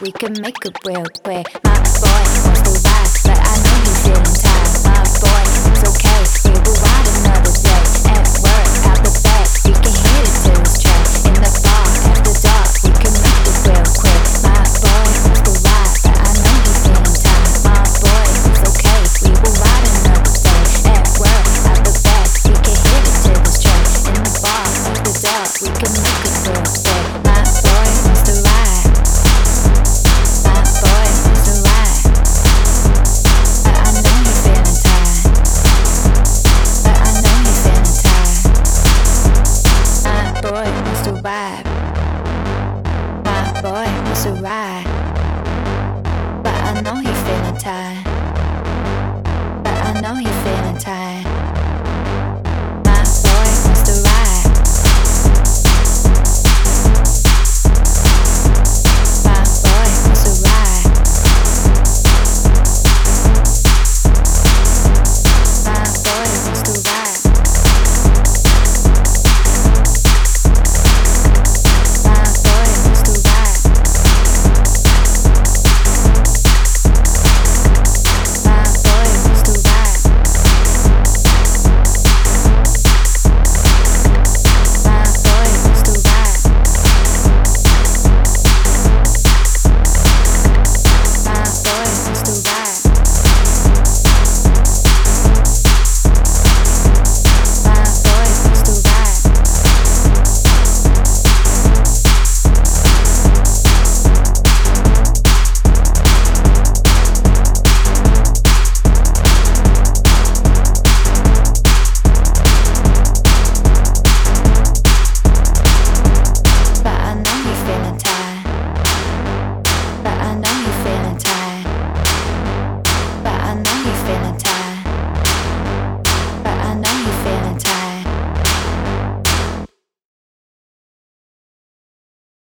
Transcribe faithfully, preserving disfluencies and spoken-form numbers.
we can make it real quick. My boy wants to ride, but I know he's feeling tired. My boy, it's okay, we will ride another day. At work, out the back, we can hit it till it's track. In the bar, after dark, we can make it real quick. My boy wants to ride, but I know he's feeling tired. My boy, it's okay, we will ride another day. At work, out the back, we can hit it till it's track. In the bar, after dark, we can make it real quick. My boy wants to ride. My boy wants to ride, but I know he's feeling tired. But I know he's feeling tired. My boy wants to ride. My boy wants to ride, but I know he's feeling tired. But I know he's feeling tired.